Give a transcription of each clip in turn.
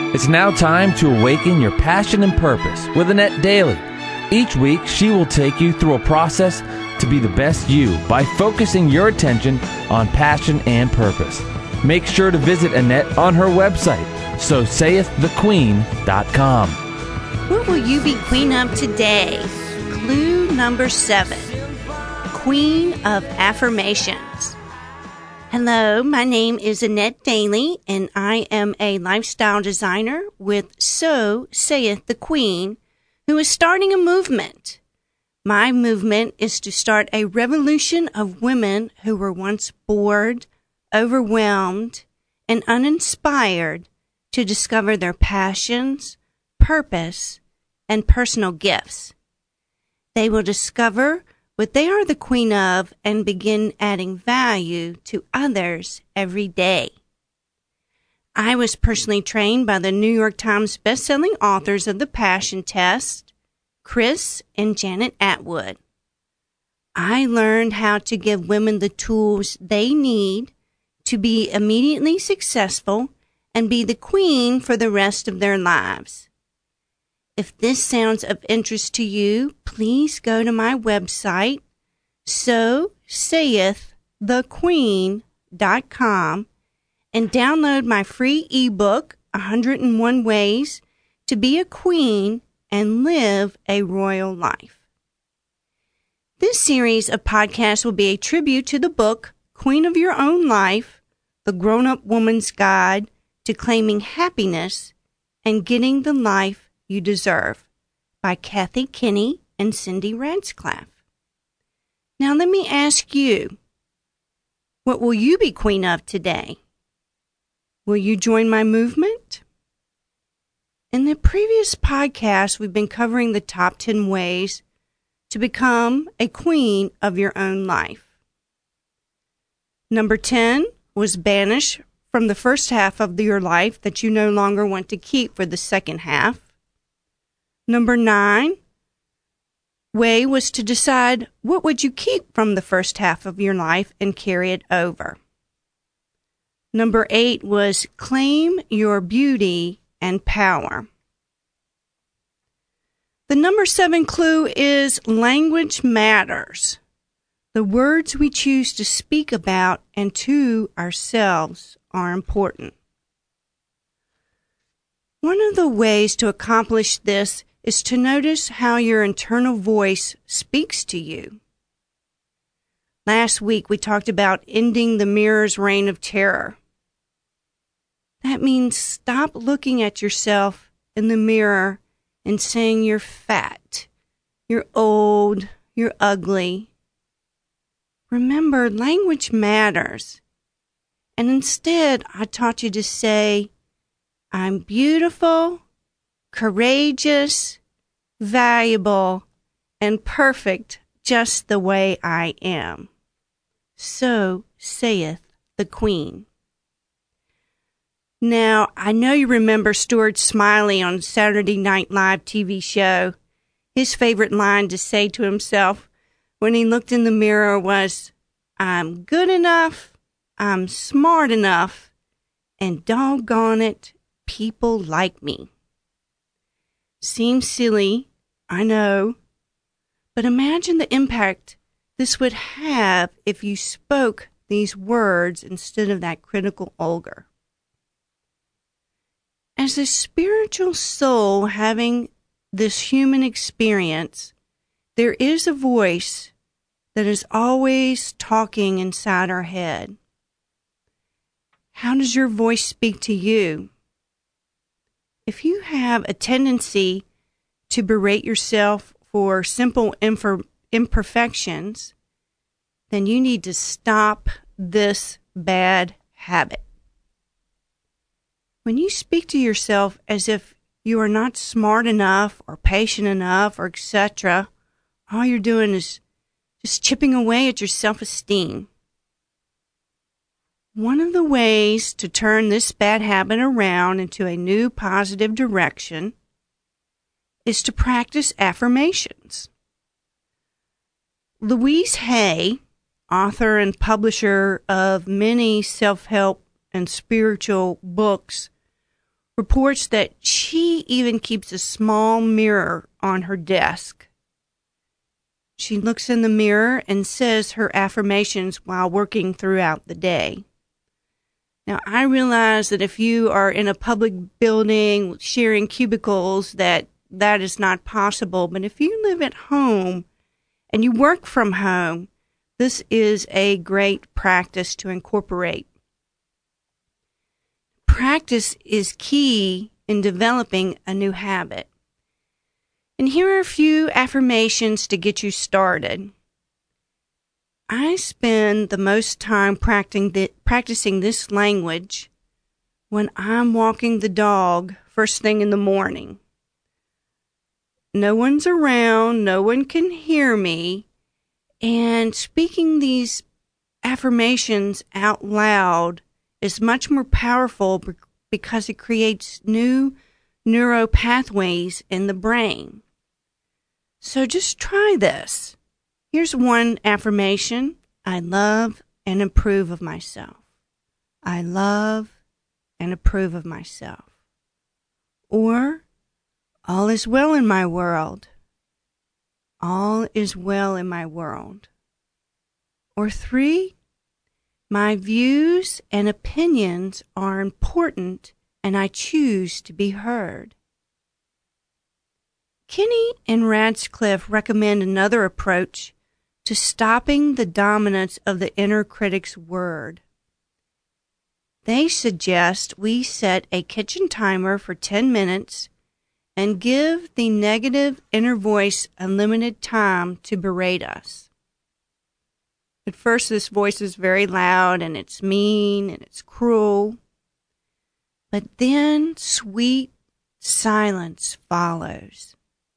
It's now time to awaken your passion and purpose with Annette Daly. Each week, she will take you through a process to be the best you by focusing your attention on passion and purpose. Make sure to visit Annette on her website, sosaiththequeen.com. What will you be queen of today? Clue number 7. Queen of Affirmations. Hello, my name is Annette Daly, and I am a lifestyle designer with So Saith the Queen, who is starting a movement. My movement is to start a revolution of women who were once bored, overwhelmed, and uninspired to discover their passions, purpose, and personal gifts. They will discover what they are the queen of and begin adding value to others every day. I was personally trained by the New York Times best-selling authors of The Passion Test, Chris and Janet Atwood. I learned how to give women the tools they need to be immediately successful and be the queen for the rest of their lives. If this sounds of interest to you, please go to my website, sosaiththequeen.com, and download my free ebook, 101 Ways to Be a Queen and Live a Royal Life. This series of podcasts will be a tribute to the book, Queen of Your Own Life, The Grown-Up Woman's Guide to Claiming Happiness and Getting the Life You Deserve, by Kathy Kinney and Cindy Radsclaff. Now let me ask you, what will you be queen of today? Will you join my movement? In the previous podcast, we've been covering the top 10 ways to become a queen of your own life. Number 10 was banish from the first half of your life that you no longer want to keep for the second half. Number 9 way was to decide what would you keep from the first half of your life and carry it over. Number 8 was claim your beauty and power. The number 7 clue is language matters. The words we choose to speak about and to ourselves are important. One of the ways to accomplish this is to notice how your internal voice speaks to you. Last week, we talked about ending the mirror's reign of terror. That means stop looking at yourself in the mirror and saying you're fat, you're old, you're ugly. Remember, language matters. And instead, I taught you to say, I'm beautiful, courageous, valuable, and perfect just the way I am. So saith the Queen. Now, I know you remember Stuart Smiley on Saturday Night Live TV show. His favorite line to say to himself when he looked in the mirror was, I'm good enough, I'm smart enough, and doggone it, people like me. Seems silly, I know, but imagine the impact this would have if you spoke these words instead of that critical ogre. As a spiritual soul having this human experience, there is a voice that is always talking inside our head. How does your voice speak to you? If you have a tendency to berate yourself for simple imperfections, then you need to stop this bad habit. When you speak to yourself as if you are not smart enough or patient enough or etc., all you're doing is just chipping away at your self-esteem. One of the ways to turn this bad habit around into a new positive direction is to practice affirmations. Louise Hay, author and publisher of many self-help and spiritual books, reports that she even keeps a small mirror on her desk. She looks in the mirror and says her affirmations while working throughout the day. Now, I realize that if you are in a public building sharing cubicles, that is not possible. But if you live at home and you work from home, this is a great practice to incorporate. Practice is key in developing a new habit. And here are a few affirmations to get you started. I spend the most time practicing this language when I'm walking the dog first thing in the morning. No one's around, no one can hear me, and speaking these affirmations out loud is much more powerful because it creates new neural pathways in the brain. So just try this. Here's one affirmation. I love and approve of myself. I love and approve of myself. Or, all is well in my world. All is well in my world. Or 3, my views and opinions are important and I choose to be heard. Kinney and Radcliffe recommend another approach to stopping the dominance of the inner critic's word. They suggest we set a kitchen timer for 10 minutes and give the negative inner voice unlimited time to berate us. At first, this voice is very loud and it's mean and it's cruel. But then sweet silence follows.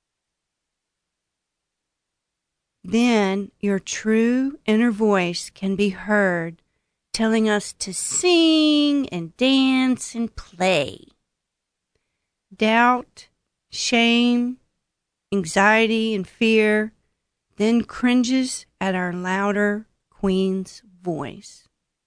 Then your true inner voice can be heard telling us to sing and dance and play. Doubt, shame, anxiety, and fear then cringes at our louder Queen's voice.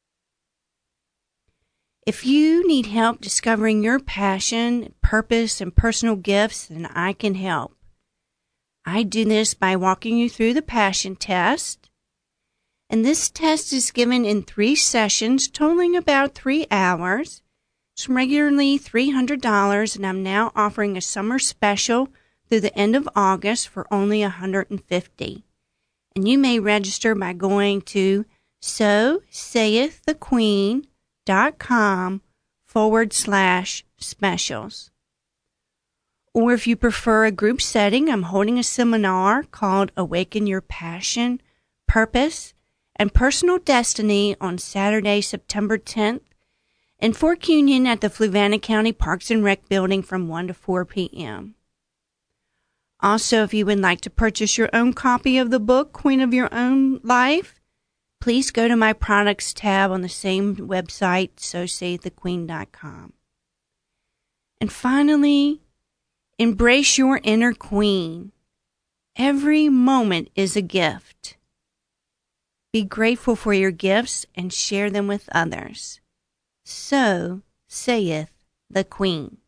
If you need help discovering your passion, purpose, and personal gifts, then I can help. I do this by walking you through the passion test. And this test is given in 3 sessions, totaling about 3 hours. It's regularly $300, and I'm now offering a summer special through the end of August for only $150. And you may register by going to sosaiththequeen.com/specials. Or if you prefer a group setting, I'm holding a seminar called Awaken Your Passion, Purpose, and Personal Destiny on Saturday, September 10th in Fork Union at the Fluvanna County Parks and Rec Building from 1 to 4 p.m. Also, if you would like to purchase your own copy of the book, Queen of Your Own Life, please go to my products tab on the same website, sosaiththequeen.com. And finally, embrace your inner queen. Every moment is a gift. Be grateful for your gifts and share them with others. So saith the Queen.